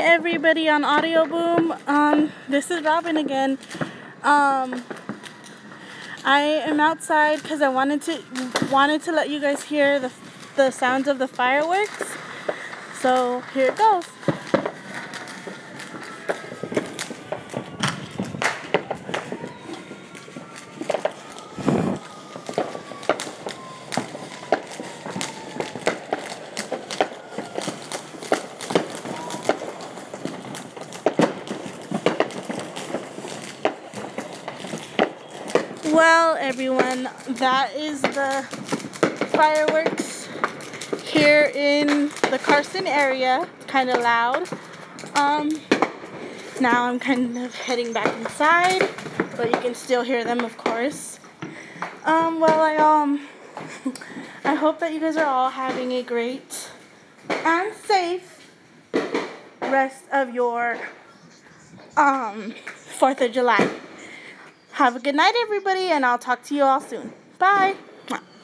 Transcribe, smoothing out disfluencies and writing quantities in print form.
everybody on Audio Boom. This is Robin again. I am outside because I wanted to let you guys hear the sounds of the fireworks. So here it goes. Well, everyone, that is the fireworks here in the Carson area. It's kind of loud. Now I'm kind of heading back inside, but you can still hear them, of course. I hope that you guys are all having a great and safe rest of your 4th of July. Have a good night, everybody, and I'll talk to you all soon. Bye.